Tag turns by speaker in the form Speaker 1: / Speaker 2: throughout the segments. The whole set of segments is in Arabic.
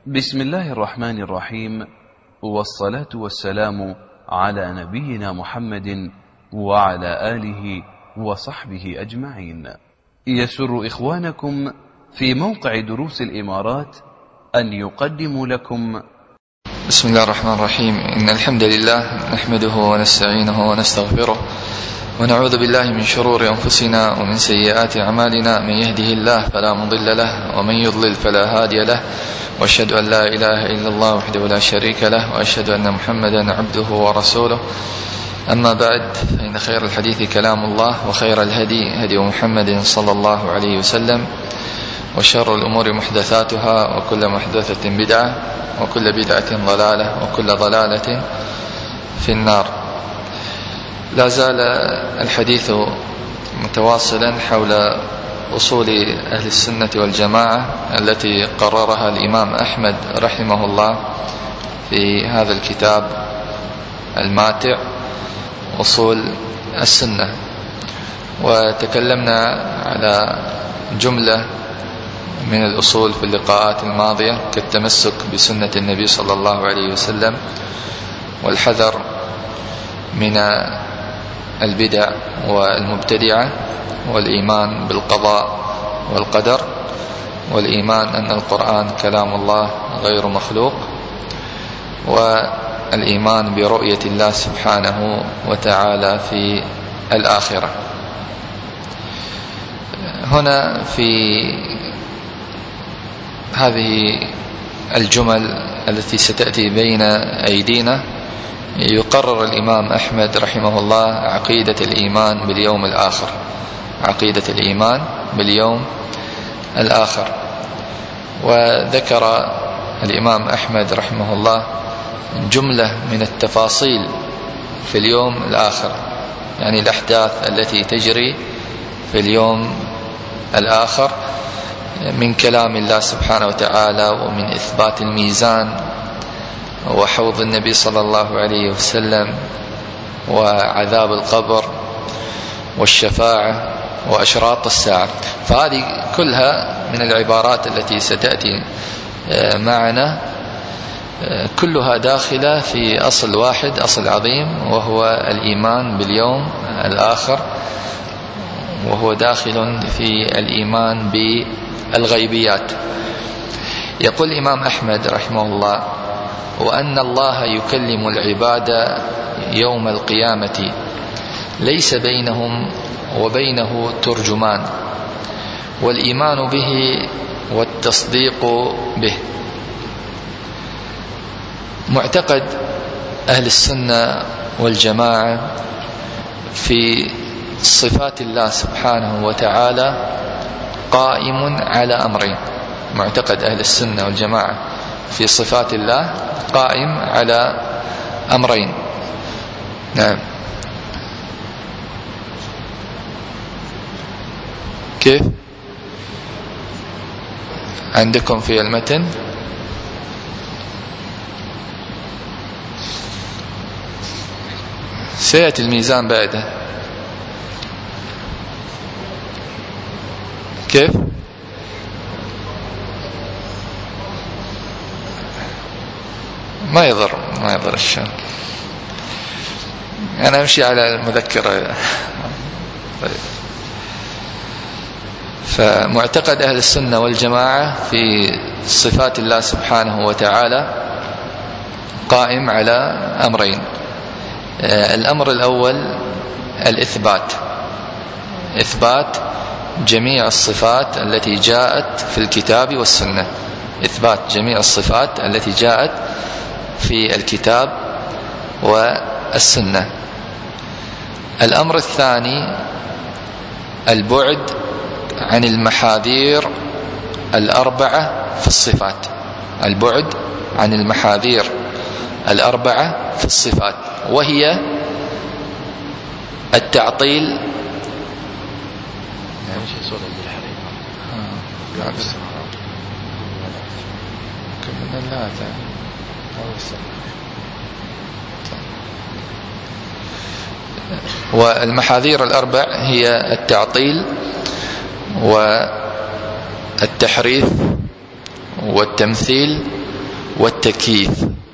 Speaker 1: بسم الله الرحمن الرحيم، والصلاة والسلام على نبينا محمد وعلى آله وصحبه أجمعين. يسر إخوانكم في موقع دروس الإمارات أن يقدموا لكم
Speaker 2: بسم الله الرحمن الرحيم. إن الحمد لله نحمده ونستعينه ونستغفره ونعوذ بالله من شرور أنفسنا ومن سيئات أعمالنا. من يهده الله فلا مضل له ومن يضلل فلا هادي له، وأشهد أن لا إله إلا الله وحده لا شريك له، وأشهد أن محمدا عبده ورسوله. أما بعد، فإن خير الحديث كلام الله، وخير الهدي هدي محمد صلى الله عليه وسلم، وشر الأمور محدثاتها، وكل محدثة بدعة، وكل بدعة ضلالة، وكل ضلالة في النار. لا زال الحديث متواصلا حول أصول أهل السنة والجماعة التي قررها الإمام أحمد رحمه الله في هذا الكتاب الماتع أصول السنة. وتكلمنا على جملة من الأصول في اللقاءات الماضية، كالتمسك بسنة النبي صلى الله عليه وسلم، والحذر من البدع والمبتدعة، والإيمان بالقضاء والقدر، والإيمان أن القرآن كلام الله غير مخلوق، والإيمان برؤية الله سبحانه وتعالى في الآخرة. هنا في هذه الجمل التي ستأتي بين أيدينا يقرر الإمام أحمد رحمه الله عقيدة الإيمان باليوم الآخر، عقيدة الإيمان باليوم الآخر. وذكر الإمام أحمد رحمه الله جملة من التفاصيل في اليوم الآخر، يعني الأحداث التي تجري في اليوم الآخر من كلام الله سبحانه وتعالى، ومن إثبات الميزان، وحوض النبي صلى الله عليه وسلم، وعذاب القبر، والشفاعة، وأشراط الساعة. فهذه كلها من العبارات التي ستأتي معنا، كلها داخلة في أصل واحد، أصل عظيم، وهو الإيمان باليوم الآخر، وهو داخل في الإيمان بالغيبيات. يقول الإمام أحمد رحمه الله: وأن الله يكلم العباد يوم القيامة ليس بينهم وبينه ترجمان، والإيمان به والتصديق به. معتقد أهل السنة والجماعة في صفات الله سبحانه وتعالى قائم على أمرين. معتقد أهل السنة والجماعة في صفات الله قائم على أمرين. نعم. كيف عندكم في المتن؟ سيأتي الميزان بعده. كيف؟ ما يضر الشام. أنا أمشي على المذكرة. طيب. فمعتقد أهل السنة والجماعة في صفات الله سبحانه وتعالى قائم على أمرين. الأمر الأول الإثبات، إثبات جميع الصفات التي جاءت في الكتاب والسنة، إثبات جميع الصفات التي جاءت في الكتاب والسنة. الأمر الثاني البعد عن المحاذير الأربعة في الصفات، البعد عن المحاذير الأربعة في الصفات، وهي التعطيل. والمحاذير الأربع هي التعطيل والتحريف والتمثيل والتكييف.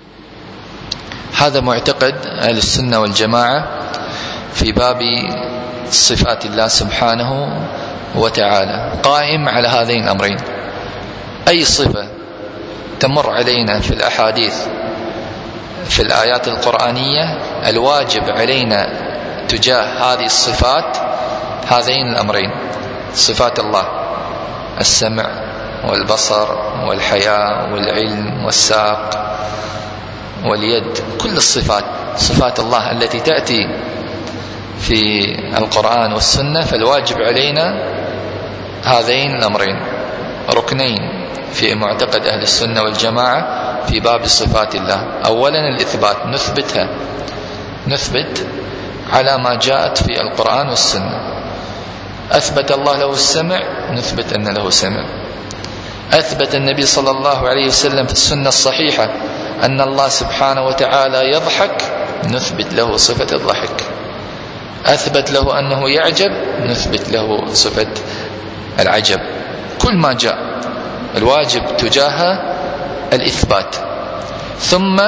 Speaker 2: هذا معتقد أهل السنة والجماعة في باب صفات الله سبحانه وتعالى، قائم على هذين الأمرين. أي صفة تمر علينا في الأحاديث في الآيات القرآنية، الواجب علينا تجاه هذه الصفات هذين الأمرين: صفات الله، السمع والبصر والحياة والعلم والساق واليد، كل الصفات، صفات الله التي تأتي في القرآن والسنة، فالواجب علينا هذين الأمرين، ركنين في معتقد أهل السنة والجماعة في باب صفات الله. أولا الإثبات، نثبت على ما جاءت في القرآن والسنة. أثبت الله له السمع، نثبت أن له سمع. أثبت النبي صلى الله عليه وسلم في السنة الصحيحة أن الله سبحانه وتعالى يضحك، نثبت له صفة الضحك. أثبت له أنه يعجب، نثبت له صفة العجب. كل ما جاء الواجب تجاه الإثبات. ثم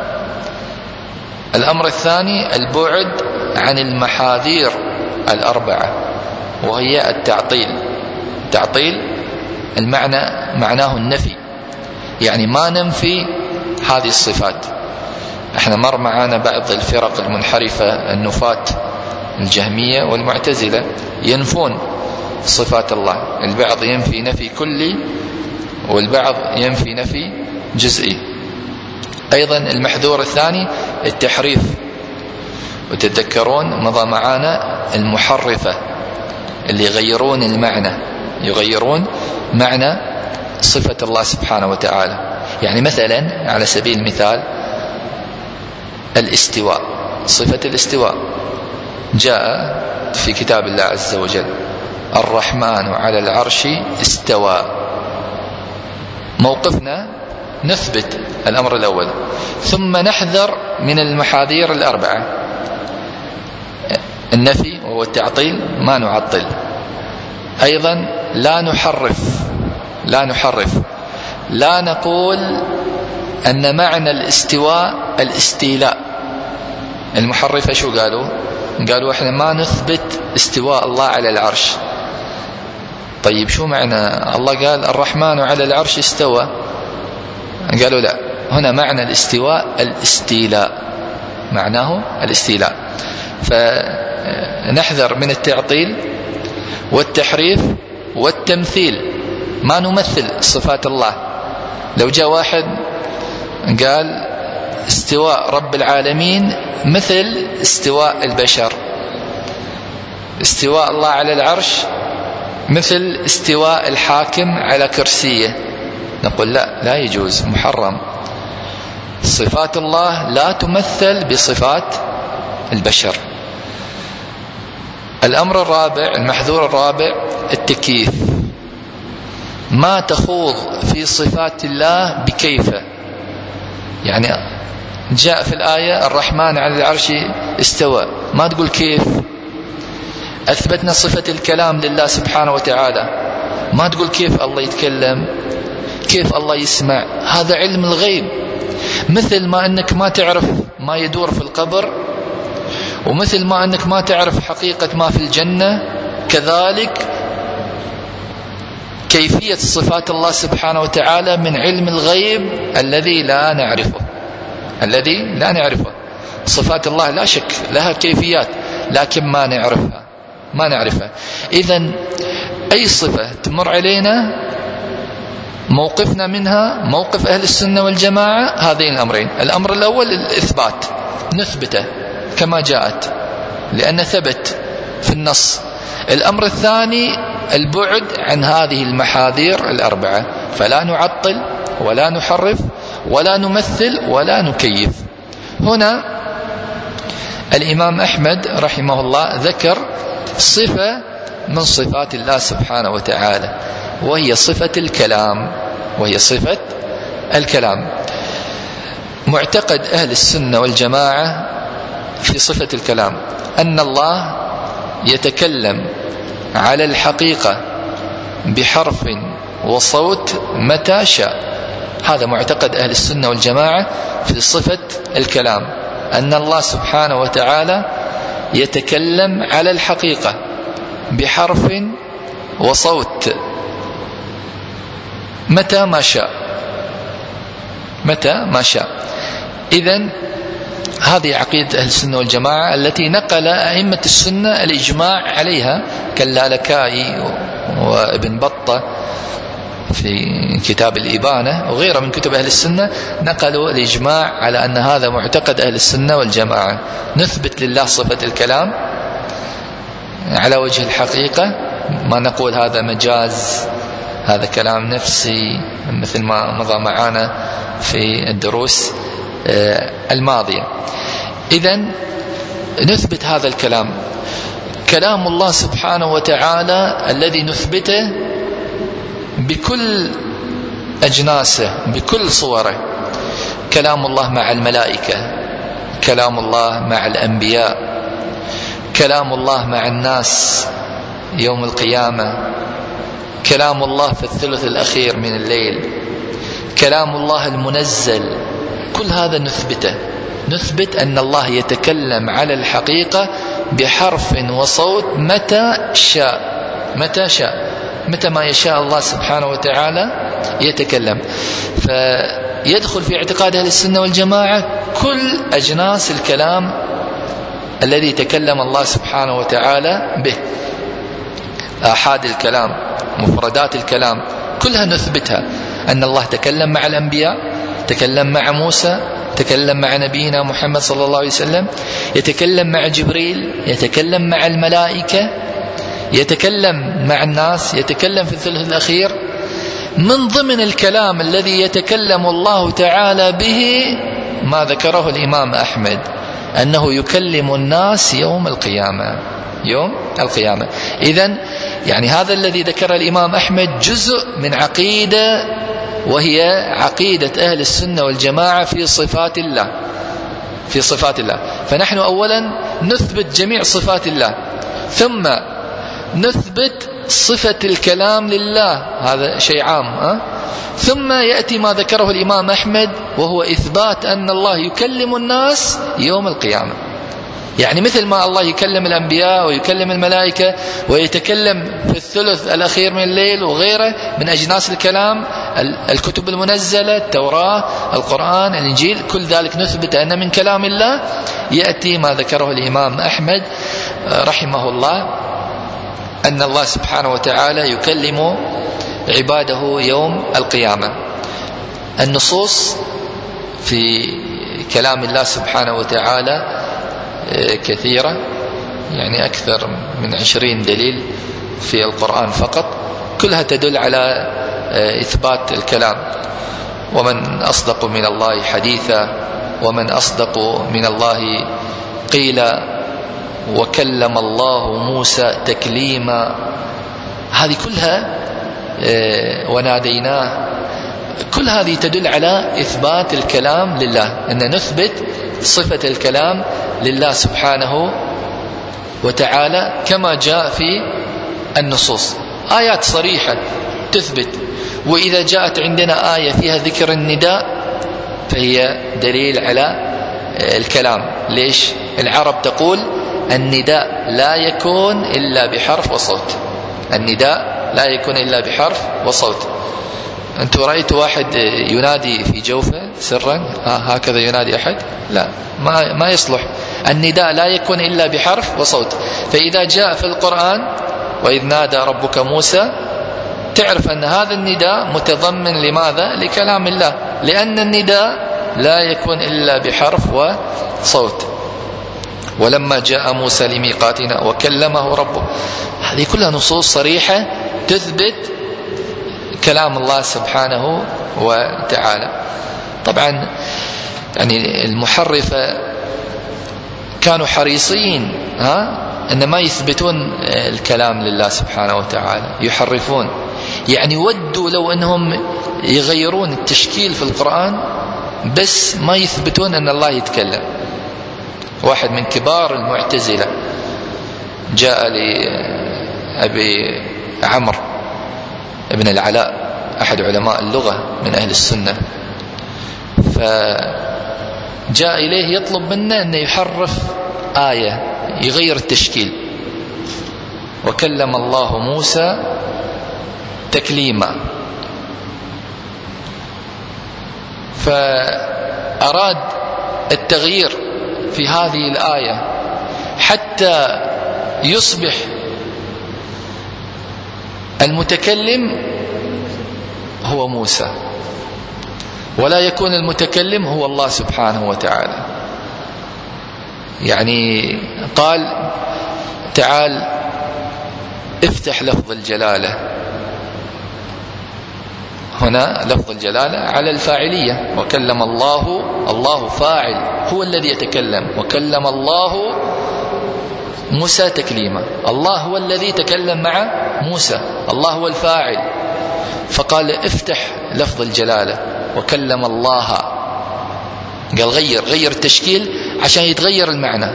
Speaker 2: الأمر الثاني البعد عن المحاذير الأربعة، وهي التعطيل المعنى معناه النفي، يعني ما ننفي هذه الصفات. احنا مر معانا بعض الفرق المنحرفة النفاة الجهمية والمعتزلة ينفون صفات الله، البعض ينفي نفي كلي والبعض ينفي نفي جزئي. أيضا المحذور الثاني التحريف، وتتذكرون مضى معانا المحرفة اللي يغيرون المعنى، يغيرون معنى صفة الله سبحانه وتعالى. يعني مثلا على سبيل المثال الاستواء، صفة الاستواء جاء في كتاب الله عز وجل: الرحمن على العرش استوى. موقفنا نثبت الأمر الأول، ثم نحذر من المحاذير الأربعة: النفي وهو التعطيل، ما نعطل. أيضا لا نحرف، لا نقول أن معنى الاستواء الاستيلاء. المحرفة شو قالوا احنا ما نثبت استواء الله على العرش. طيب شو معنى الله قال الرحمن على العرش استوى؟ قالوا لا، هنا معنى الاستواء الاستيلاء، معناه الاستيلاء. فنحذر من التعطيل والتحريف والتمثيل، ما نمثل صفات الله. لو جاء واحد قال استواء رب العالمين مثل استواء البشر، استواء الله على العرش مثل استواء الحاكم على كرسيه، نقول لا يجوز، محرم. صفات الله لا تمثل بصفات البشر. الأمر الرابع، المحذور الرابع، التكييف، ما تخوض في صفات الله بكيف. يعني جاء في الآية الرحمن على العرش استوى، ما تقول كيف. أثبتنا صفة الكلام لله سبحانه وتعالى، ما تقول كيف الله يتكلم، كيف الله يسمع، هذا علم الغيب. مثل ما أنك ما تعرف ما يدور في القبر، ومثل ما أنك ما تعرف حقيقة ما في الجنة، كذلك كيفية صفات الله سبحانه وتعالى من علم الغيب الذي لا نعرفه. صفات الله لا شك لها كيفيات، لكن ما نعرفها. إذن أي صفة تمر علينا موقفنا منها موقف أهل السنة والجماعة هذين الأمرين. الأمر الأول الإثبات، نثبته كما جاءت لأن ثبت في النص. الأمر الثاني البعد عن هذه المحاذير الأربعة، فلا نعطل ولا نحرف ولا نمثل ولا نكيف. هنا الإمام أحمد رحمه الله ذكر صفة من صفات الله سبحانه وتعالى، وهي صفة الكلام. معتقد أهل السنة والجماعة في صفة الكلام أن الله يتكلم على الحقيقة بحرف وصوت متى شاء، هذا معتقد أهل السنة والجماعة في صفة الكلام، أن الله سبحانه وتعالى يتكلم على الحقيقة بحرف وصوت متى ما شاء، متى ما شاء. إذن هذه عقيدة أهل السنة والجماعة التي نقل أئمة السنة الإجماع عليها كاللالكائي وابن بطة في كتاب الإبانة وغيره من كتب أهل السنة، نقلوا الإجماع على أن هذا معتقد أهل السنة والجماعة. نثبت لله صفة الكلام على وجه الحقيقة، ما نقول هذا مجاز، هذا كلام نفسي مثل ما مضى معنا في الدروس الماضية. إذن نثبت هذا الكلام، كلام الله سبحانه وتعالى الذي نثبته بكل أجناسه بكل صوره. كلام الله مع الملائكة، كلام الله مع الأنبياء، كلام الله مع الناس يوم القيامة، كلام الله في الثلث الأخير من الليل، كلام الله المنزل، كل هذا نثبته. نثبت أن الله يتكلم على الحقيقة بحرف وصوت متى شاء، متى شاء، متى ما يشاء الله سبحانه وتعالى يتكلم. فيدخل في اعتقاد أهل السنة والجماعة كل أجناس الكلام الذي تكلم الله سبحانه وتعالى به، آحاد الكلام، مفردات الكلام، كلها نثبتها. أن الله تكلم مع الأنبياء، تكلم مع موسى، يتكلم مع نبينا محمد صلى الله عليه وسلم، يتكلم مع جبريل، يتكلم مع الملائكة، يتكلم مع الناس، يتكلم في الثلث الأخير. من ضمن الكلام الذي يتكلم الله تعالى به ما ذكره الإمام أحمد، أنه يكلم الناس يوم القيامة، يوم القيامة. إذن يعني هذا الذي ذكر الإمام أحمد جزء من عقيدة، وهي عقيدة أهل السنة والجماعة في صفات الله، في صفات الله. فنحن أولا نثبت جميع صفات الله، ثم نثبت صفة الكلام لله، هذا شيء عام، ثم يأتي ما ذكره الإمام أحمد وهو إثبات أن الله يكلم الناس يوم القيامة. يعني مثل ما الله يكلم الأنبياء ويكلم الملائكة ويتكلم في الثلث الأخير من الليل وغيره من أجناس الكلام، الكتب المنزلة، التوراة، القرآن، الإنجيل، كل ذلك نثبت أن من كلام الله. يأتي ما ذكره الإمام أحمد رحمه الله، أن الله سبحانه وتعالى يكلم عباده يوم القيامة. النصوص في كلام الله سبحانه وتعالى كثيرة، يعني أكثر من 20 دليل في القرآن فقط، كلها تدل على إثبات الكلام. ومن أصدق من الله حديثا، ومن أصدق من الله قيلا، وكلم الله موسى تكليما. هذه كلها وناديناه، كل هذه تدل على إثبات الكلام لله، أن نثبت صفة الكلام لله سبحانه وتعالى كما جاء في النصوص. آيات صريحة تثبت، وإذا جاءت عندنا آية فيها ذكر النداء فهي دليل على الكلام. ليش؟ العرب تقول النداء لا يكون إلا بحرف وصوت، النداء لا يكون إلا بحرف وصوت. أنتوا رأيتوا واحد ينادي في جوفه سرا هكذا ينادي أحد؟ لا، ما يصلح. النداء لا يكون إلا بحرف وصوت. فإذا جاء في القرآن وإذ نادى ربك موسى، تعرف أن هذا النداء متضمن لماذا؟ لكلام الله، لأن النداء لا يكون إلا بحرف وصوت. ولما جاء موسى لميقاتنا وكلمه ربه، هذه كلها نصوص صريحة تثبت كلام الله سبحانه وتعالى. طبعا يعني المحرفة كانوا حريصين أن ما يثبتون الكلام لله سبحانه وتعالى، يحرفون. يعني ودوا لو أنهم يغيرون التشكيل في القرآن بس ما يثبتون أن الله يتكلم. واحد من كبار المعتزلة جاء لأبي عمرو ابن العلاء أحد علماء اللغة من أهل السنة، فجاء إليه يطلب منه أن يحرف آية، يغير التشكيل. وكلم الله موسى تكليما، فأراد التغيير في هذه الآية حتى يصبح المتكلم هو موسى، ولا يكون المتكلم هو الله سبحانه وتعالى. يعني قال تعال افتح لفظ الجلالة، هنا لفظ الجلالة على الفاعلية، وكلم الله، الله فاعل هو الذي يتكلم، وكلم الله موسى تكليما، الله هو الذي تكلم مع موسى، الله هو الفاعل. فقال افتح لفظ الجلالة وكلم الله، قال غير التشكيل عشان يتغير المعنى،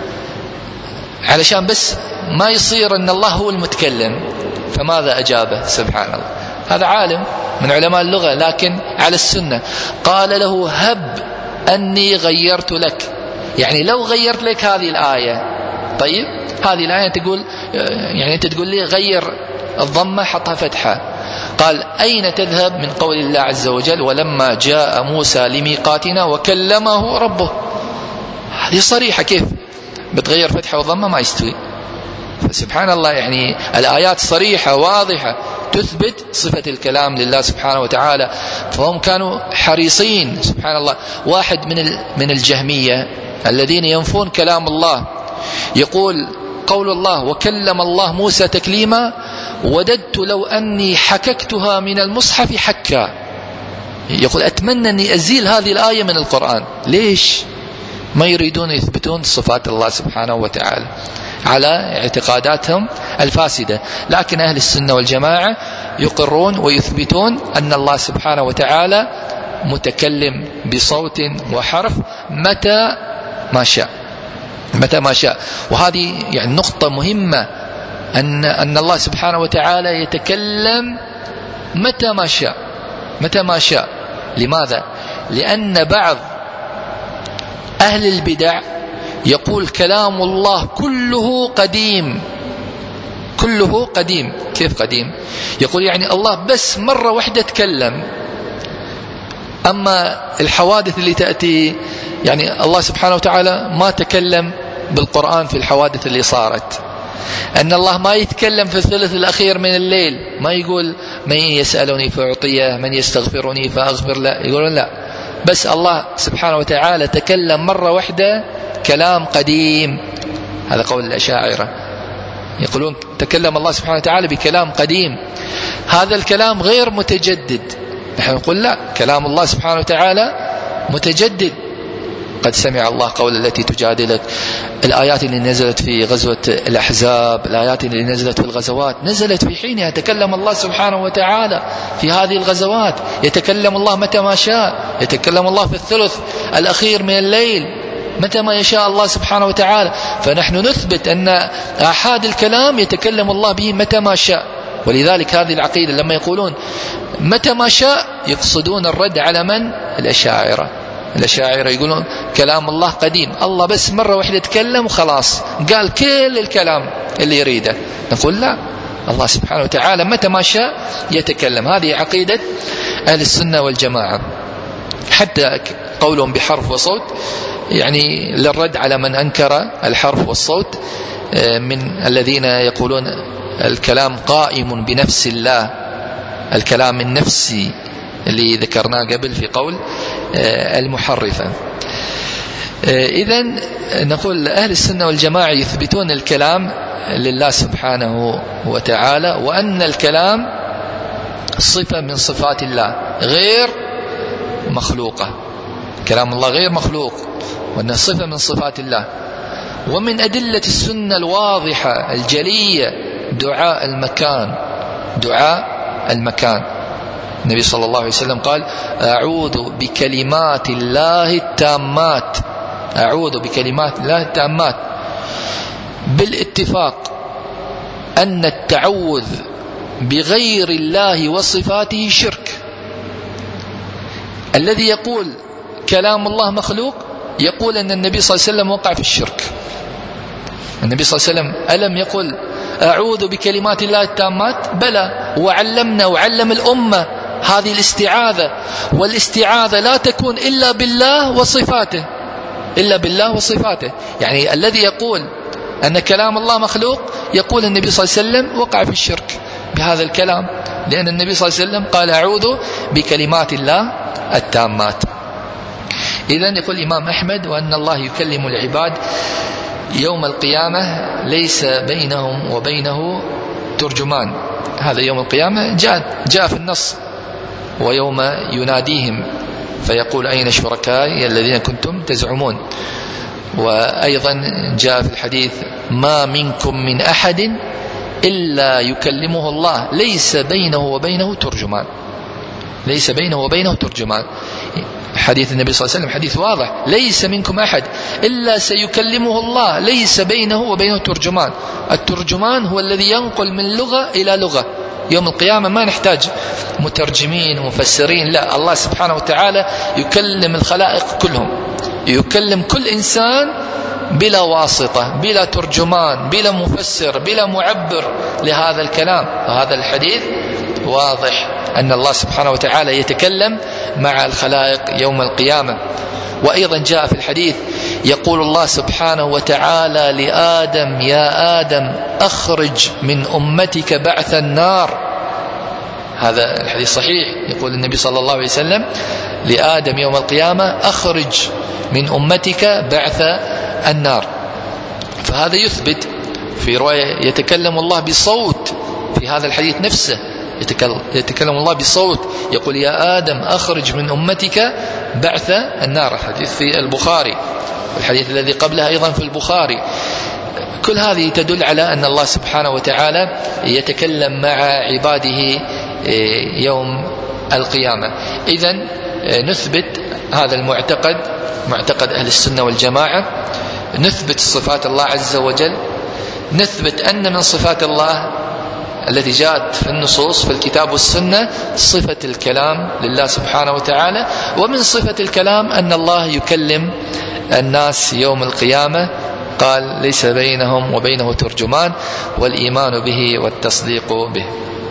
Speaker 2: علشان بس ما يصير أن الله هو المتكلم. فماذا أجابه؟ سبحان الله، هذا عالم من علماء اللغة لكن على السنة، قال له هب أني غيرت لك، يعني لو غيرت لك هذه الآية، طيب هذه الآية تقول، يعني أنت تقول لي غير الضمة حطها فتحة، قال أين تذهب من قول الله عز وجل ولما جاء موسى لميقاتنا وكلمه ربه، هذه صريحة، كيف بتغير فتحة وضمة؟ ما يستوي. فسبحان الله، يعني الآيات صريحة واضحة تثبت صفة الكلام لله سبحانه وتعالى، فهم كانوا حريصين. سبحان الله، واحد من الجهمية الذين ينفون كلام الله يقول قول الله وكلم الله موسى تكليما وددت لو أني حككتها من المصحف حكا، يقول أتمنى أني أزيل هذه الآية من القرآن. ليش؟ ما يريدون يثبتون صفات الله سبحانه وتعالى على اعتقاداتهم الفاسدة. لكن أهل السنة والجماعة يقرون ويثبتون أن الله سبحانه وتعالى متكلم بصوت وحرف متى ما شاء، متى ما شاء. وهذه يعني نقطة مهمة، أن الله سبحانه وتعالى يتكلم متى ما شاء، متى ما شاء. لماذا؟ لأن بعض أهل البدع يقول كلام الله كله قديم، كله قديم. كيف قديم؟ يقول يعني الله بس مرة واحدة تكلم، أما الحوادث اللي تأتي، يعني الله سبحانه وتعالى ما تكلم بالقرآن في الحوادث اللي صارت. أن الله ما يتكلم في الثلث الأخير من الليل، ما يقول من يسألني فأعطيه، من يستغفرني فأغفر له، يقولون لا، بس الله سبحانه وتعالى تكلم مرة واحدة كلام قديم. هذا قول الأشاعرة، يقولون تكلم الله سبحانه وتعالى بكلام قديم، هذا الكلام غير متجدد. نحن نقول لا، كلام الله سبحانه وتعالى متجدد. قد سمع الله قول التي تجادلك، الآيات اللي نزلت في غزوة الأحزاب، الآيات اللي نزلت في الغزوات نزلت في حينها، تكلم الله سبحانه وتعالى في هذه الغزوات، يتكلم الله متى ما شاء، يتكلم الله في الثلث الأخير من الليل متى ما يشاء الله سبحانه وتعالى. فنحن نثبت أن آحاد الكلام يتكلم الله به متى ما شاء. ولذلك هذه العقيدة لما يقولون متى ما شاء يقصدون الرد على من؟ الأشاعرة. الأشاعرة يقولون كلام الله قديم، الله بس مرة واحدة تكلم وخلاص قال كل الكلام اللي يريده. نقول لا، الله سبحانه وتعالى متى ما شاء يتكلم. هذه عقيدة أهل السنة والجماعة. حتى قولهم بحرف وصوت يعني للرد على من أنكر الحرف والصوت من الذين يقولون الكلام قائم بنفس الله، الكلام النفسي اللي ذكرناه قبل في قول المحرفة. إذن نقول أهل السنة والجماعة يثبتون الكلام لله سبحانه وتعالى، وأن الكلام صفة من صفات الله غير مخلوقة، كلام الله غير مخلوق وأنه صفة من صفات الله. ومن أدلة السنة الواضحة الجلية دعاء المكان، دعاء المكان. النبي صلى الله عليه وسلم قال أعوذ بكلمات الله التامات، أعوذ بكلمات الله بالاتفاق أن التعوذ بغير الله وصفاته شرك. الذي يقول كلام الله مخلوق يقول أن النبي صلى الله عليه وسلم وقع في الشرك. النبي صلى الله عليه وسلم ألم يقل أعوذ بكلمات الله التامات؟ بلى، وعلمنا وعلم الأمة هذه الاستعاذة، والاستعاذة لا تكون إلا بالله وصفاته، إلا بالله وصفاته. يعني الذي يقول أن كلام الله مخلوق يقول النبي صلى الله عليه وسلم وقع في الشرك بهذا الكلام، لأن النبي صلى الله عليه وسلم قال أعوذ بكلمات الله التامات. إذن يقول الإمام أحمد وأن الله يكلم العباد يوم القيامة ليس بينهم وبينه ترجمان. هذا يوم القيامة جاء في النص ويوم يناديهم فيقول أين شركائي الذين كنتم تزعمون. وأيضا جاء في الحديث ما منكم من أحد إلا يكلمه الله ليس بينه وبينه ترجمان، ليس بينه وبينه ترجمان. حديث النبي صلى الله عليه وسلم حديث واضح، ليس منكم أحد إلا سيكلمه الله ليس بينه وبينه ترجمان. الترجمان هو الذي ينقل من لغة إلى لغة. يوم القيامة ما نحتاج مترجمين ومفسرين، لا، الله سبحانه وتعالى يكلم الخلائق كلهم، يكلم كل إنسان بلا واسطة، بلا ترجمان، بلا مفسر، بلا معبر لهذا الكلام. فهذا الحديث واضح أن الله سبحانه وتعالى يتكلم مع الخلائق يوم القيامة. وأيضا جاء في الحديث يقول الله سبحانه وتعالى لآدم يا آدم أخرج من أمتك بعث النار. هذا الحديث صحيح، يقول النبي صلى الله عليه وسلم لآدم يوم القيامة أخرج من أمتك بعث النار. فهذا يثبت في رواية يتكلم الله بصوت، في هذا الحديث نفسه يتكلم الله بصوت يقول يا آدم أخرج من أمتك بعث النار. الحديث في البخاري، والحديث الذي قبلها أيضا في البخاري. كل هذه تدل على أن الله سبحانه وتعالى يتكلم مع عباده يوم القيامة. إذن نثبت هذا المعتقد، معتقد أهل السنة والجماعة، نثبت صفات الله عز وجل، نثبت أن من صفات الله التي جاءت في النصوص في الكتاب والسنة صفة الكلام لله سبحانه وتعالى، ومن صفة الكلام أن الله يكلم الناس يوم القيامة، قال ليس بينهم وبينه ترجمان، والإيمان به والتصديق به.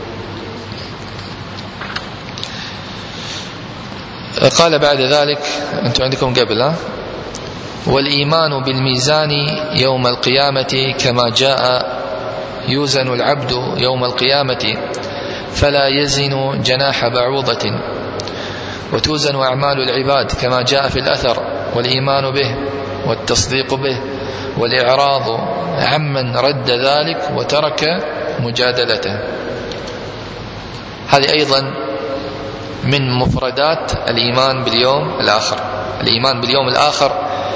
Speaker 2: قال بعد ذلك، أنتم عندكم قبل والإيمان بالميزان يوم القيامة كما جاء يوزن العبد يوم القيامة فلا يزن جناح بعوضة، وتوزن أعمال العباد كما جاء في الأثر، والإيمان به والتصديق به والإعراض عمن رد ذلك وترك مجادلته. هذه أيضا من مفردات الإيمان باليوم الآخر. الإيمان باليوم الآخر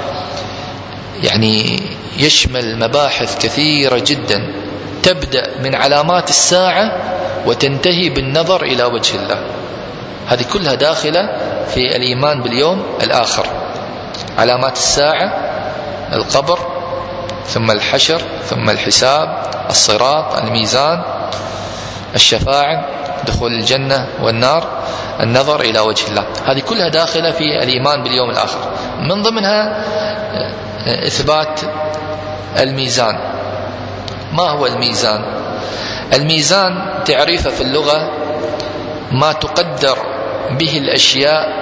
Speaker 2: يعني يشمل مباحث كثيرة جدا، تبدأ من علامات الساعة وتنتهي بالنظر إلى وجه الله. هذه كلها داخلة في الإيمان باليوم الآخر. علامات الساعة، القبر، ثم الحشر، ثم الحساب، الصراط، الميزان، الشفاعة، دخول الجنة والنار، النظر إلى وجه الله. هذه كلها داخلة في الإيمان باليوم الآخر. من ضمنها إثبات الميزان. ما هو الميزان؟ الميزان تعريفه في اللغة ما تقدر به الأشياء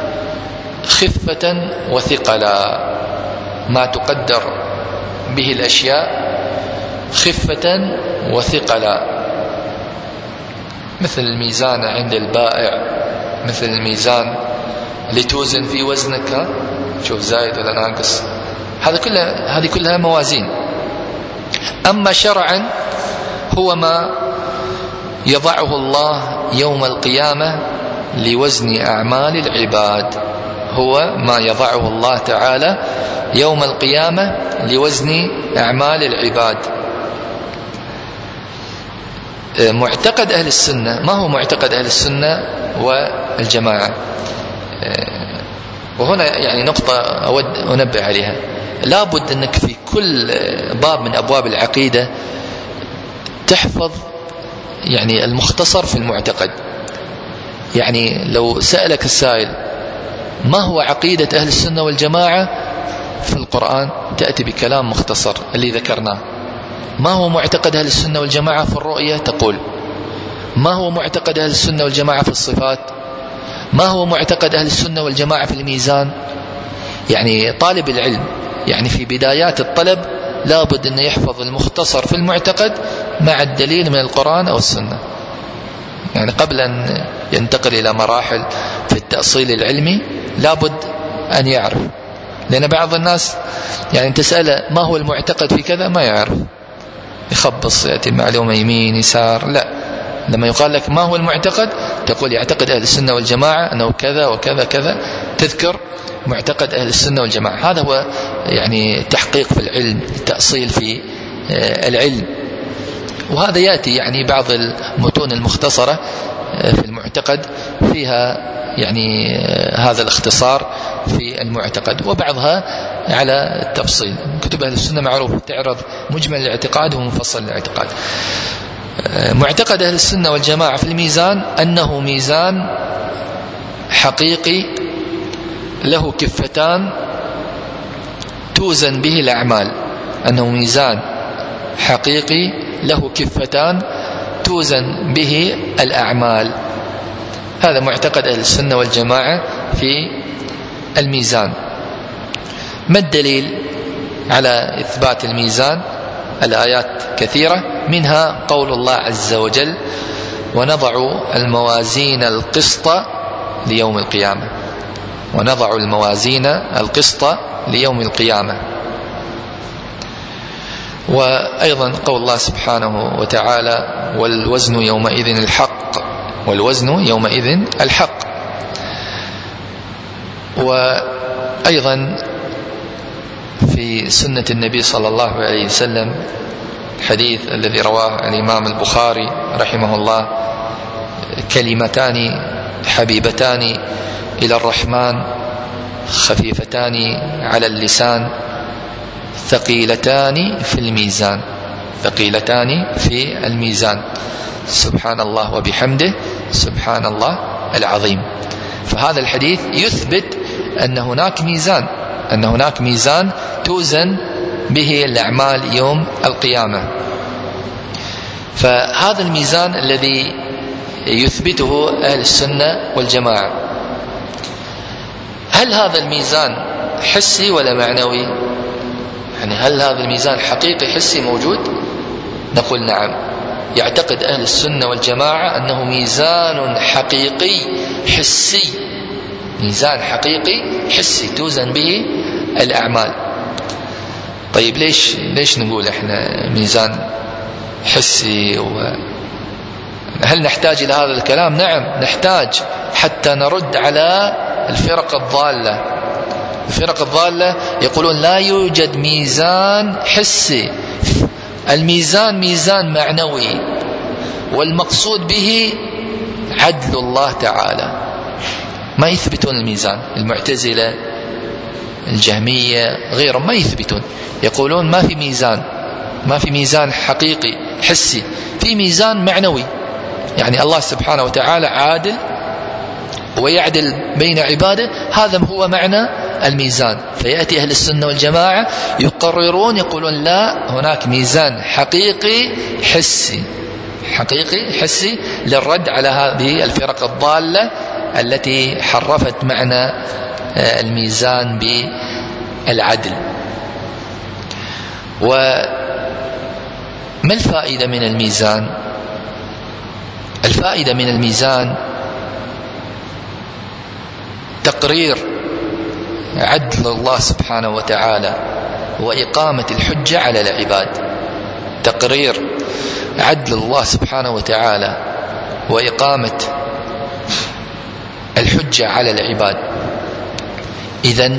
Speaker 2: خفة وثقلا، ما تقدر به الأشياء خفة وثقلا، مثل الميزان عند البائع، مثل الميزان لتوزن في وزنك، شوف زايد ولا ناقص. هذه كلها موازين. أما شرعا هو ما يضعه الله يوم القيامة لوزن أعمال العباد، هو ما يضعه الله تعالى يوم القيامة لوزن أعمال العباد. معتقد أهل السنة، ما هو معتقد أهل السنة والجماعة؟ وهنا يعني نقطة أود أنبه عليها. لابد أنك في كل باب من أبواب العقيدة تحفظ يعني المختصر في المعتقد. يعني لو سألك السائل ما هو عقيدة أهل السنة والجماعة في القرآن، تأتي بكلام مختصر اللي ذكرناه. ما هو معتقد أهل السنة والجماعة في الرؤية، تقول. ما هو معتقد أهل السنة والجماعة في الصفات؟ ما هو معتقد أهل السنة والجماعة في الميزان؟ يعني طالب العلم يعني في بدايات الطلب لابد أن يحفظ المختصر في المعتقد مع الدليل من القرآن أو السنة، يعني قبل أن ينتقل إلى مراحل في التأصيل العلمي لابد أن يعرف. لأن بعض الناس يعني تسأله ما هو المعتقد في كذا ما يعرف، يخبص، يأتي المعلومة يمين يسار. لا، لما يقال لك ما هو المعتقد تقول يعتقد أهل السنة والجماعة أنه كذا وكذا كذا، تذكر معتقد أهل السنة والجماعة. هذا هو يعني تحقيق في العلم، تأصيل في العلم. وهذا يأتي يعني بعض المتون المختصرة في المعتقد فيها يعني هذا الاختصار في المعتقد، وبعضها على التفصيل. كتب أهل السنة معروف تعرض مجمل الاعتقاد ومفصل الاعتقاد. معتقد أهل السنة والجماعة في الميزان أنه ميزان حقيقي له كفتان توزن به الأعمال. أنه ميزان حقيقي له كفتان توزن به الأعمال. هذا معتقد أهل السنة والجماعة في الميزان. ما الدليل على إثبات الميزان؟ الآيات كثيرة، منها قول الله عز وجل ونضع الموازين القسط ليوم القيامة. ونضع الموازين القسط ليوم القيامة. وأيضا قول الله سبحانه وتعالى والوزن يومئذ الحق. والوزن يومئذ الحق. وأيضا في سنة النبي صلى الله عليه وسلم الحديث الذي رواه الإمام البخاري رحمه الله كلمتان حبيبتان إلى الرحمن خفيفتان على اللسان ثقيلتان في الميزان. ثقيلتان في الميزان، سبحان الله وبحمده سبحان الله العظيم. فهذا الحديث يثبت أن هناك ميزان، أن هناك ميزان توزن به الأعمال يوم القيامة. فهذا الميزان الذي يثبته أهل السنة والجماعة. هل هذا الميزان حسي ولا معنوي؟ يعني هل هذا الميزان حقيقي حسي موجود؟ نقول نعم. يعتقد أهل السنة والجماعة أنه ميزان حقيقي حسي، ميزان حقيقي حسي توزن به الأعمال. طيب ليش نقول احنا ميزان حسي؟ هل نحتاج إلى هذا الكلام؟ نعم نحتاج، حتى نرد على الفرق الضالة. الفرق الضالة يقولون لا يوجد ميزان حسي، الميزان ميزان معنوي، والمقصود به عدل الله تعالى. ما يثبتون الميزان. المعتزلة الجهمية غيرهم ما يثبتون، يقولون ما في ميزان، ما في ميزان حقيقي حسي، في ميزان معنوي. يعني الله سبحانه وتعالى عادل ويعدل بين عباده، هذا هو معنى الميزان. فيأتي أهل السنة والجماعة يقررون يقولون لا، هناك ميزان حقيقي حسي، حقيقي حسي، للرد على هذه الفرق الضالة التي حرفت معنى الميزان بالعدل. وما الفائدة من الميزان؟ الفائدة من الميزان تقرير عدل الله سبحانه وتعالى وإقامة الحجة على العباد. تقرير عدل الله سبحانه وتعالى وإقامة الحجة على العباد. إذن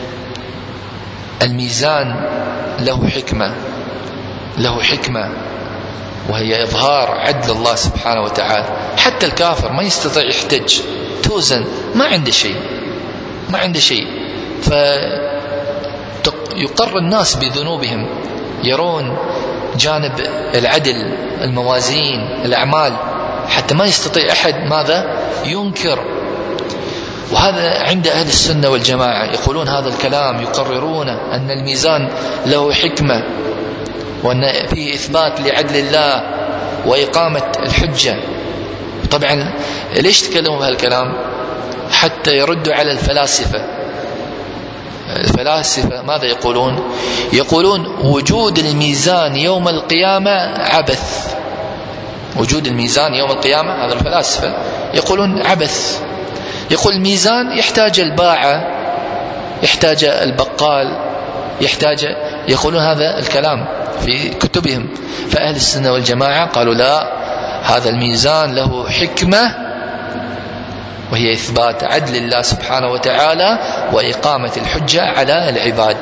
Speaker 2: الميزان له حكمة، له حكمة، وهي إظهار عدل الله سبحانه وتعالى. حتى الكافر ما يستطيع يحتج، توزن، ما عنده شيء، ما عنده شيء. فيقر الناس بذنوبهم، يرون جانب العدل، الموازين، الأعمال، حتى ما يستطيع أحد ماذا ينكر. وهذا عند أهل السنة والجماعة، يقولون هذا الكلام، يقررون أن الميزان له حكمة، وأن فيه إثبات لعدل الله وإقامة الحجة. طبعا ليش تكلموا بهالكلام؟ حتى يردوا على الفلاسفة. الفلاسفة ماذا يقولون؟ يقولون وجود الميزان يوم القيامة عبث. وجود الميزان يوم القيامة، هذا الفلاسفة يقولون عبث. يقول الميزان يحتاج الباعة، يحتاج البقال، يقولون هذا الكلام في كتبهم. فأهل السنة والجماعة قالوا لا، هذا الميزان له حكمة، وهي إثبات عدل الله سبحانه وتعالى وإقامة الحجة على العباد.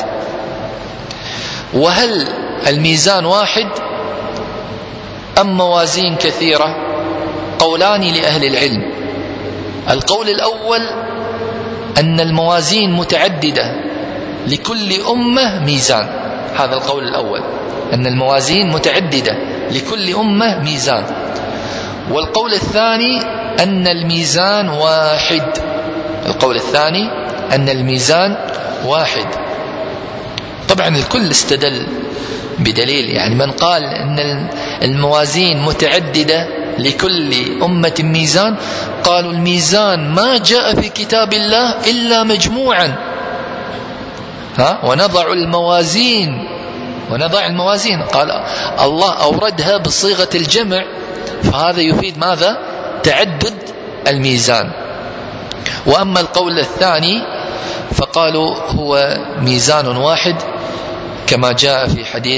Speaker 2: وهل الميزان واحد أم موازين كثيرة؟ قولان لأهل العلم. القول الأول أن الموازين متعددة، لكل أمة ميزان. هذا القول الأول، أن الموازين متعددة، لكل أمة ميزان. والقول الثاني أن الميزان واحد. القول الثاني أن الميزان واحد. طبعا الكل استدل بدليل، يعني من قال أن الموازين متعددة لكل أمة ميزان، قالوا الميزان ما جاء في كتاب الله إلا مجموعا. ونضع الموازين قال الله أوردها بصيغة الجمع، فهذا يفيد ماذا؟ تعدد الميزان. وأما القول الثاني فقالوا هو ميزان واحد، كما جاء في حديث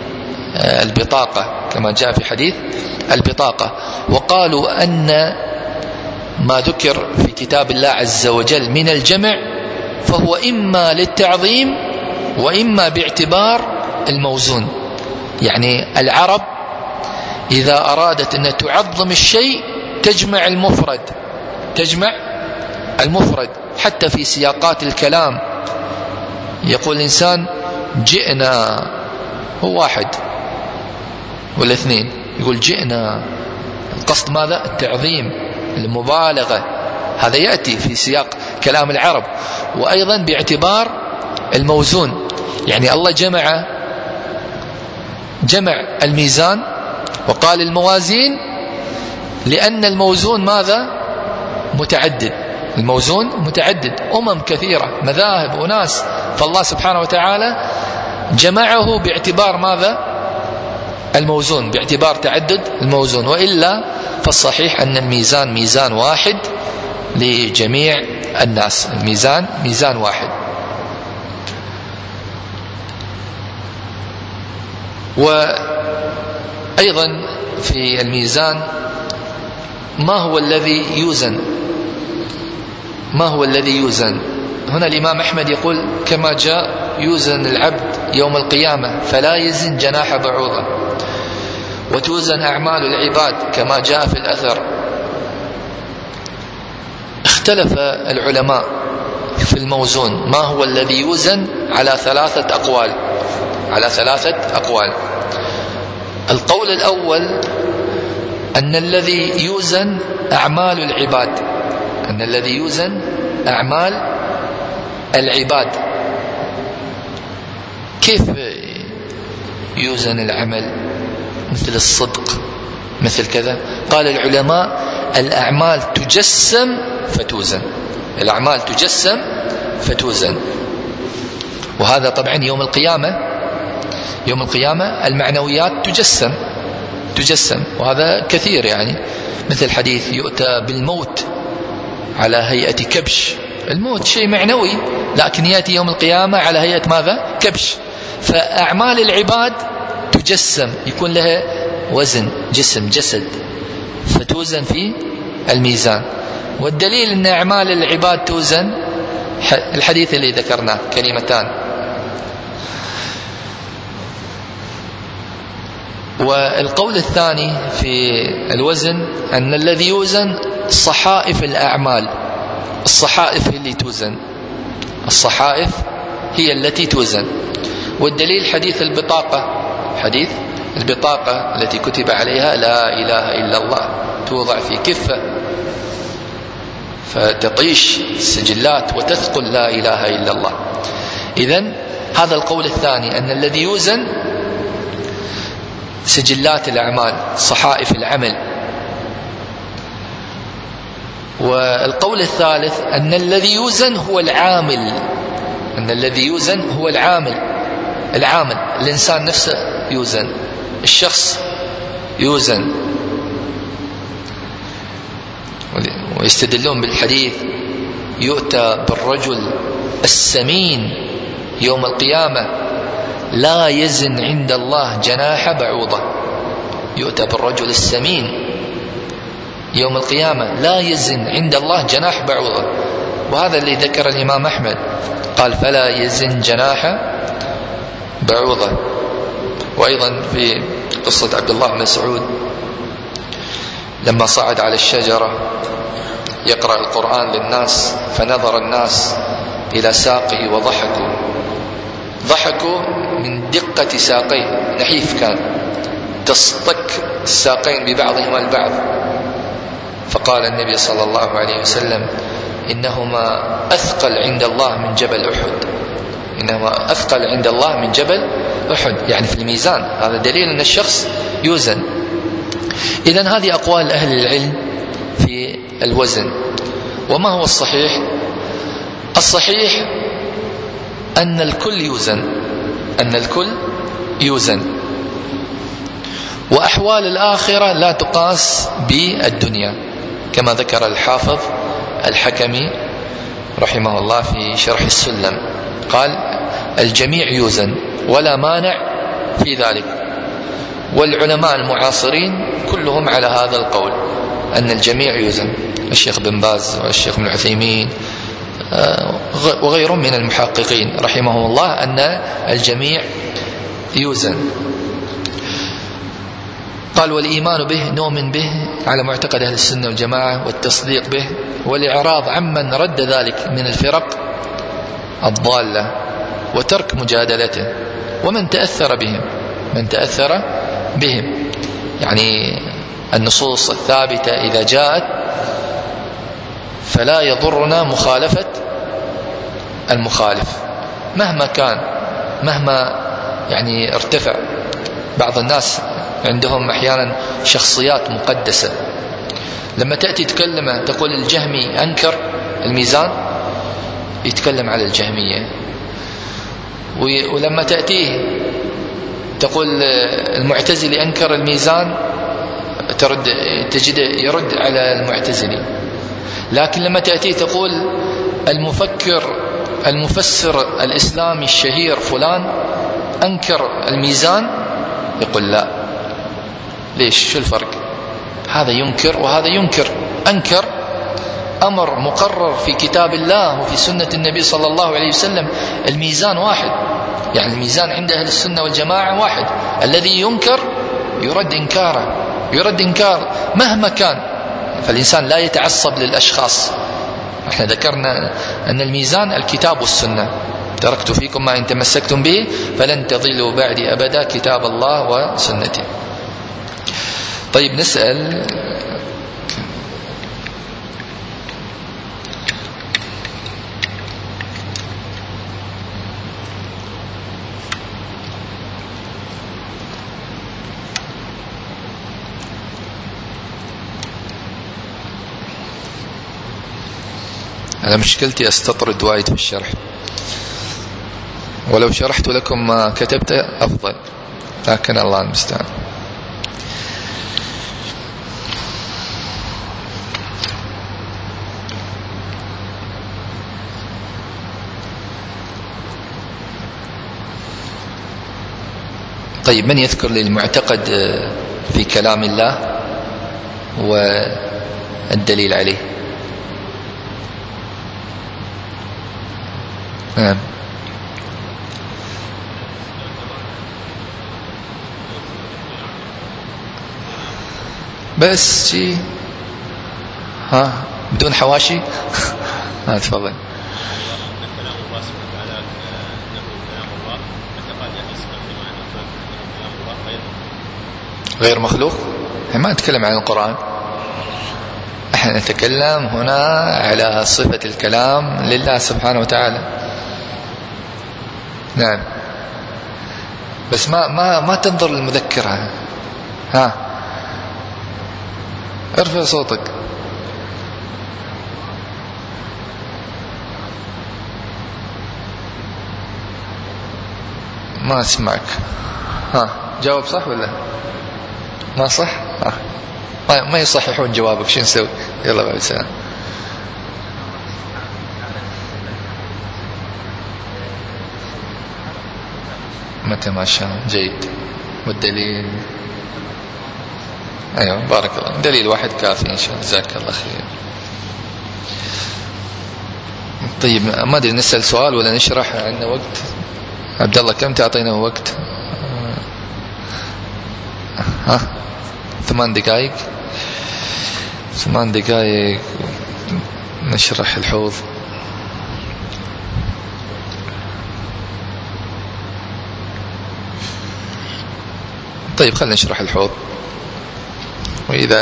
Speaker 2: البطاقة. وقالوا أن ما ذكر في كتاب الله عز وجل من الجمع فهو إما للتعظيم وإما باعتبار الموزون. يعني العرب إذا أرادت أن تعظم الشيء تجمع المفرد. حتى في سياقات الكلام يقول الإنسان جئنا، هو واحد ولا اثنين، يقول جئنا، القصد ماذا؟ التعظيم، المبالغة. هذا يأتي في سياق كلام العرب. وأيضا باعتبار الموزون، يعني الله جمع الميزان وقال الموازين، لأن الموزون ماذا؟ متعدد. الموزون متعدد، أمم كثيرة، مذاهب وناس، فالله سبحانه وتعالى جمعه باعتبار ماذا؟ الموزون، باعتبار تعدد الموزون. وإلا فالصحيح أن الميزان ميزان واحد لجميع الناس، الميزان ميزان واحد. وأيضا في الميزان ما هو الذي يوزن؟ هنا الإمام أحمد يقول كما جاء يوزن العبد يوم القيامة فلا يزن جناح بعوضة، وتوزن أعمال العباد كما جاء في الأثر. اختلف العلماء في الموزون ما هو الذي يوزن على ثلاثة أقوال. القول الأول أن الذي يوزن أعمال العباد. كيف يوزن العمل؟ مثل الصدق، مثل كذا. قال العلماء الأعمال تجسم فتوزن. وهذا طبعا يوم القيامة المعنويات تجسم، وهذا كثير، يعني مثل حديث يؤتى بالموت على هيئة كبش. الموت شيء معنوي، لكن يأتي يوم القيامة على هيئة ماذا؟ كبش. فأعمال العباد تجسم، يكون لها وزن، جسد، فتوزن في الميزان. والدليل أن أعمال العباد توزن الحديث اللي ذكرناه، كلمتان. والقول الثاني في الوزن أن الذي يوزن صحائف الأعمال. الصحائف هي التي توزن. والدليل حديث البطاقة التي كتب عليها لا إله إلا الله توضع في كفة فتطيش السجلات وتثقل لا إله إلا الله. إذن هذا القول الثاني، أن الذي يوزن سجلات الأعمال، صحائف العمل. والقول الثالث أن الذي يوزن هو العامل، أن الذي يوزن هو العامل، الإنسان نفسه يوزن، الشخص يوزن. ويستدلون بالحديث يؤتى بالرجل السمين يوم القيامة لا يزن عند الله جناح بعوضة. يؤتى بالرجل السمين يوم القيامة لا يزن عند الله جناح بعوضة. وهذا اللي ذكر الإمام أحمد، قال فلا يزن جناح بعوضة. وأيضا في قصة عبد الله بن مسعود لما صعد على الشجرة يقرأ القرآن للناس، فنظر الناس إلى ساقه ضحكوا من دقة ساقيه، نحيف كان، تصطك الساقين ببعضهما البعض. فقال النبي صلى الله عليه وسلم إنهما أثقل عند الله من جبل أحد، إنهما أثقل عند الله من جبل أحد، يعني في الميزان. هذا دليل أن الشخص يوزن. إذن هذه أقوال أهل العلم في الوزن. وما هو الصحيح؟ الصحيح أن الكل يوزن، وأحوال الآخرة لا تقاس بالدنيا، كما ذكر الحافظ الحكمي رحمه الله في شرح السلم، قال الجميع يوزن ولا مانع في ذلك. والعلماء المعاصرين كلهم على هذا القول أن الجميع يوزن، الشيخ بن باز والشيخ بن عثيمين وغيرهم من المحققين رحمهم الله أن الجميع يوزن. قال والإيمان به نؤمن به على معتقد أهل السنة والجماعة، والتصديق به والإعراض عمن رد ذلك من الفرق الضالة، وترك مجادلته، ومن تأثر بهم يعني النصوص الثابتة إذا جاءت فلا يضرنا مخالفة المخالف مهما كان، مهما يعني ارتفع. بعض الناس عندهم أحيانا شخصيات مقدسة، لما تأتي تكلمه تقول الجهمي أنكر الميزان يتكلم على الجهمية، ولما تأتيه تقول المعتزلي أنكر الميزان تجد يرد على المعتزلي. لكن لما تأتيه تقول المفسر الإسلامي الشهير فلان أنكر الميزان، يقول لا، ليش؟ شو الفرق؟ هذا ينكر وهذا ينكر. أنكر أمر مقرر في كتاب الله وفي سنة النبي صلى الله عليه وسلم، الميزان واحد، يعني الميزان عند أهل السنة والجماعة واحد. الذي ينكر يرد إنكار مهما كان. فالإنسان لا يتعصب للأشخاص. احنا ذكرنا أن الميزان الكتاب والسنة، تركت فيكم ما إن تمسكتم به فلن تضلوا بعدي أبدا، كتاب الله وسنتي. طيب نسأل أنا مشكلتي أستطرد وايد في الشرح، ولو شرحت لكم ما كتبته أفضل، لكن الله المستعان. طيب من يذكر لي المعتقد في كلام الله والدليل عليه؟ نعم. بس شيء بدون حواشي. تفضل. غير مخلوق. ما نتكلم عن القرآن، احنا نتكلم هنا على صفة الكلام لله سبحانه وتعالى. نعم، بس ما تنظر للمذكرة. ها، ارفع صوتك. ما اسمعك. ها، جاوب صح ولا ما صح؟ ها، ما يصححون جوابك، شو نسوي؟ يلا بعد سلام. متى ما شاء. جيد. والدليل؟ ايوه بارك الله، دليل واحد كافي ان شاء الله. جزاك الله خير. طيب ما ادري نسأل سؤال ولا نشرح؟ عندنا وقت. عبد الله كم تعطينا وقت؟ 8 دقائق. 8 دقائق نشرح الحوض. طيب خلينا نشرح الحوض. وإذا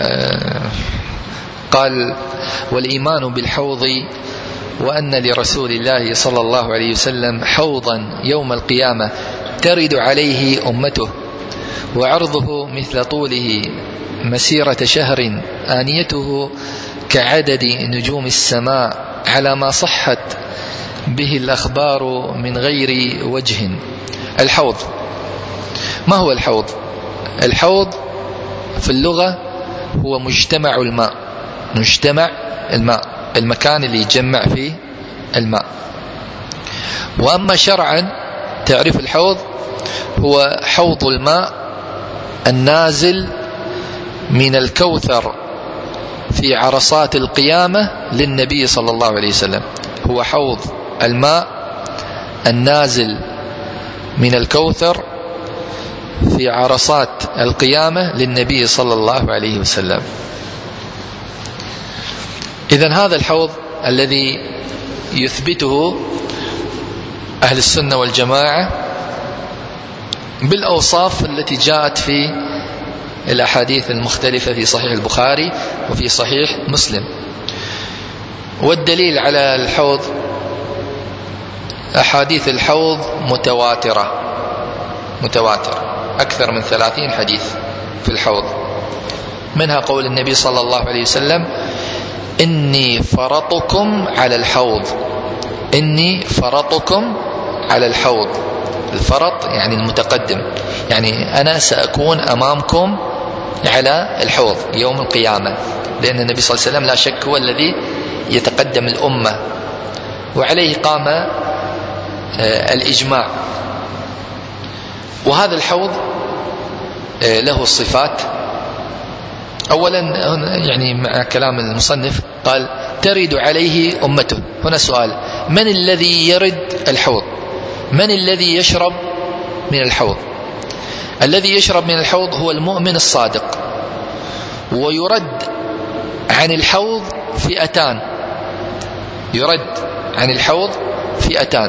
Speaker 2: قال والإيمان بالحوض وأن لرسول الله صلى الله عليه وسلم حوضا يوم القيامة ترد عليه أمته وعرضه مثل طوله مسيرة شهر آنيته كعدد نجوم السماء على ما صحت به الأخبار من غير وجه. الحوض، ما هو الحوض؟ الحوض في اللغة هو مجتمع الماء. مجتمع الماء، المكان اللي يجمع فيه الماء. وأما شرعا تعرف الحوض هو حوض الماء النازل من الكوثر في عرصات القيامة للنبي صلى الله عليه وسلم. هو حوض الماء النازل من الكوثر في عرصات القيامة للنبي صلى الله عليه وسلم. إذن هذا الحوض الذي يثبته أهل السنة والجماعة بالأوصاف التي جاءت في الأحاديث المختلفة في صحيح البخاري وفي صحيح مسلم. والدليل على الحوض أحاديث الحوض متواترة أكثر من 30 حديث في الحوض. منها قول النبي صلى الله عليه وسلم إني فرطكم على الحوض. إني فرطكم على الحوض. الفرط يعني المتقدم، يعني أنا سأكون أمامكم على الحوض يوم القيامة، لأن النبي صلى الله عليه وسلم لا شك هو الذي يتقدم الأمة، وعليه قام الإجماع. وهذا الحوض له الصفات. أولا يعني مع كلام المصنف قال ترد عليه أمته. هنا سؤال: من الذي يرد الحوض؟ من الذي يشرب من الحوض؟ الذي يشرب من الحوض هو المؤمن الصادق. ويرد عن الحوض فئتان. يرد عن الحوض فئتان: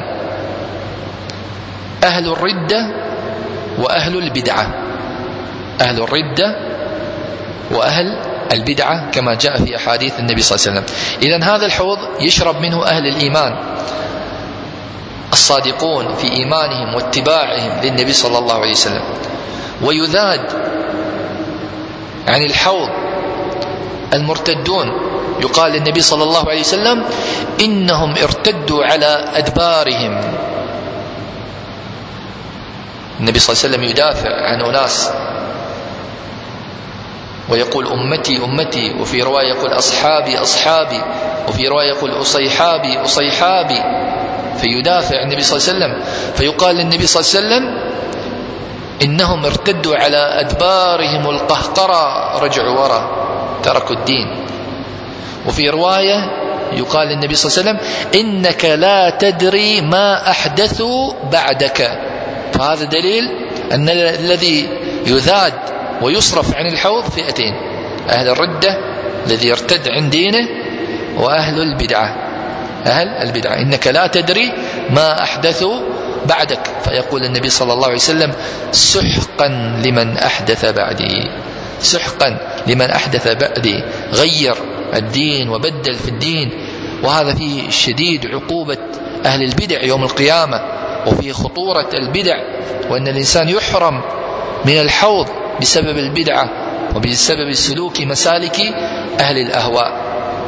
Speaker 2: أهل الردة وأهل البدعة. أهل الردة وأهل البدعة كما جاء في أحاديث النبي صلى الله عليه وسلم. إذن هذا الحوض يشرب منه أهل الإيمان الصادقون في إيمانهم واتباعهم للنبي صلى الله عليه وسلم. ويذاد عن الحوض المرتدون. يقال للنبي صلى الله عليه وسلم إنهم ارتدوا على أدبارهم. النبي صلى الله عليه وسلم يدافع عن أناس ويقول أمتي أمتي، وفي رواية يقول أصحابي أصحابي، وفي رواية يقول أصيحابي أصيحابي، فيدافع النبي صلى الله عليه وسلم. فيقال للنبي صلى الله عليه وسلم إنهم ارتدوا على أدبارهم القهقرة، رجعوا وراء، تركوا الدين. وفي رواية يقال للنبي صلى الله عليه وسلم إنك لا تدري ما أحدثوا بعدك. فهذا دليل أن الذي يذاد ويصرف عن الحوض فئتين: أهل الردة الذي يرتد عن دينه، وأهل البدعة. أهل البدعة إنك لا تدري ما أحدثوا بعدك. فيقول النبي صلى الله عليه وسلم سحقا لمن أحدث بعدي، سحقا لمن أحدث بعدي، غير الدين وبدل في الدين. وهذا فيه شديد عقوبة أهل البدع يوم القيامة، وفيه خطورة البدع، وأن الإنسان يحرم من الحوض بسبب البدعة وبسبب سلوك مسالك أهل الأهواء.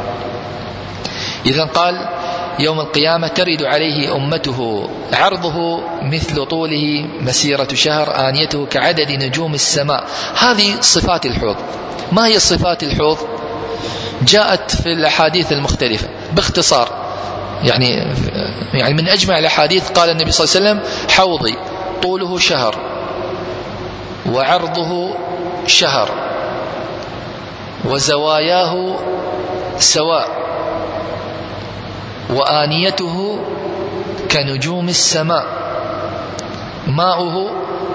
Speaker 2: إذن قال يوم القيامة ترد عليه أمته، عرضه مثل طوله مسيرة شهر، آنيته كعدد نجوم السماء. هذه صفات الحوض. ما هي صفات الحوض؟ جاءت في الأحاديث المختلفة باختصار، يعني من أجمع الأحاديث قال النبي صلى الله عليه وسلم حوضي طوله شهر وعرضه شهر وزواياه سواء وآنيته كنجوم السماء، ماؤه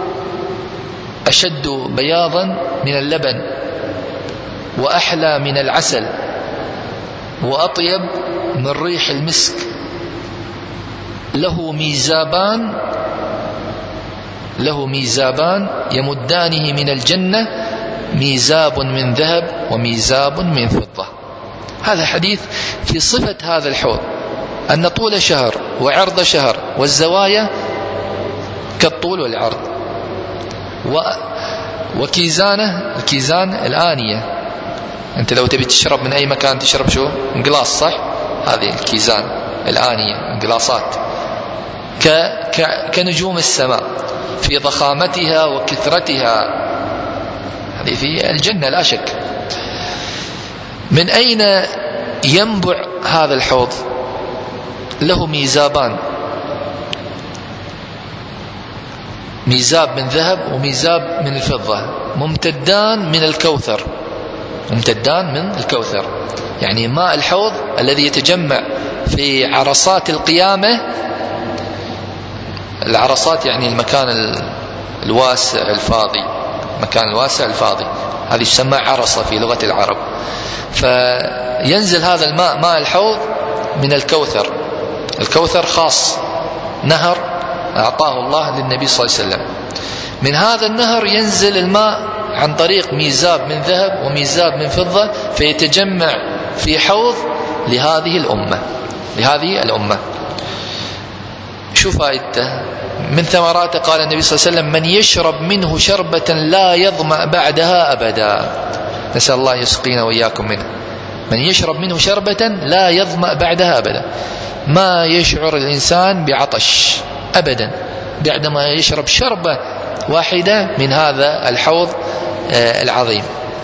Speaker 2: أشد بياضا من اللبن وأحلى من العسل وأطيب من ريح المسك، له ميزابان يمدانه من الجنة، ميزاب من ذهب وميزاب من فضة. هذا حديث في صفة هذا الحوض، أن طول شهر وعرض شهر والزوايا كالطول والعرض، وكيزانه، الكيزان الآنية. أنت لو تبي تشرب من أي مكان تشرب شو؟ قلاص، صح؟ هذه الكيزان الآنية، قلاصات كنجوم السماء في ضخامتها وكثرتها. هذه في الجنة لا شك. من أين ينبع هذا الحوض؟ له ميزابان، ميزاب من ذهب وميزاب من الفضة، ممتدان من الكوثر، ممتدان من الكوثر. يعني ماء الحوض الذي يتجمع في عرصات القيامة. العرصات يعني المكان الواسع الفاضي، مكان الواسع الفاضي، هذه تسمى عرصة في لغة العرب. فينزل هذا الماء، ماء الحوض، من الكوثر. الكوثر خاص نهر أعطاه الله للنبي صلى الله عليه وسلم. من هذا النهر ينزل الماء عن طريق ميزاب من ذهب وميزاب من فضة، فيتجمع في حوض لهذه الأمة. شو فائدته؟ من ثمراته قال النبي صلى الله عليه وسلم من يشرب منه شربة لا يظمأ بعدها أبدا. نسأل الله يسقينا وإياكم منه. من يشرب منه شربة لا يظمأ بعدها أبدا، ما يشعر الإنسان بعطش أبدا بعدما يشرب شربة واحدة من هذا الحوض العظيم.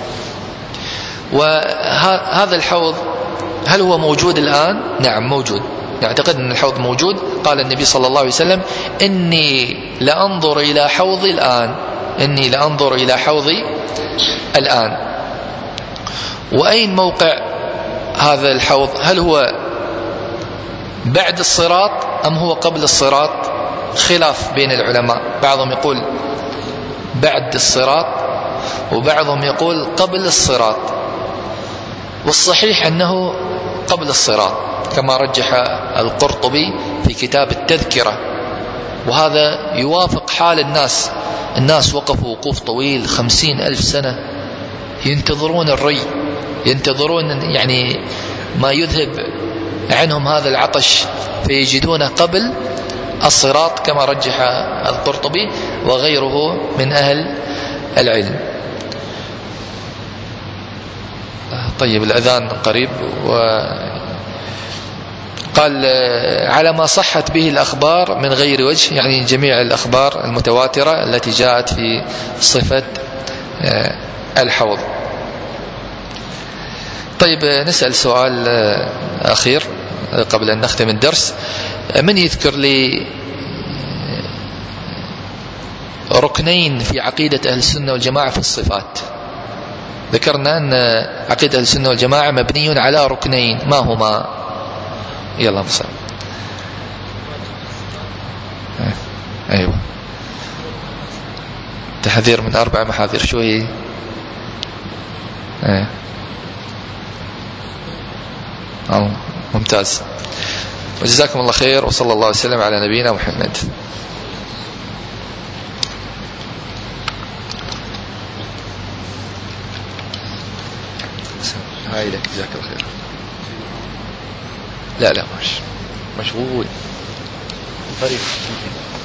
Speaker 2: وهذا الحوض هل هو موجود الآن؟ نعم موجود، نعتقد أن الحوض موجود. قال النبي صلى الله عليه وسلم إني لأنظر إلى حوضي الآن، إني لأنظر إلى حوضي الآن. وأين موقع هذا الحوض؟ هل هو بعد الصراط أم هو قبل الصراط؟ خلاف بين العلماء، بعضهم يقول بعد الصراط وبعضهم يقول قبل الصراط، والصحيح أنه قبل الصراط كما رجح القرطبي في كتاب التذكرة. وهذا يوافق حال الناس وقفوا وقوف طويل 50,000 سنة ينتظرون الري، ينتظرون يعني ما يذهب عنهم هذا العطش، فيجدونه قبل الصراط كما رجح القرطبي وغيره من أهل العلم. طيب الأذان قريب. قال على ما صحت به الأخبار من غير وجه، يعني جميع الأخبار المتواترة التي جاءت في صفة الحوض. طيب نسأل سؤال أخير قبل أن نختم الدرس. من يذكر لي ركنين في عقيدة أهل السنة والجماعة في الصفات؟ ذكرنا أن عقيدة أهل السنة والجماعة مبني على ركنين، ما هما؟ يلا مصر. أيوة، تحذير من 4 محاذير. شو هي؟ ممتاز. وجزاكم الله خير، وصلى الله وسلم على نبينا محمد. هاي لك، جزاك الله خير. لا ماشي، مشغول. طريق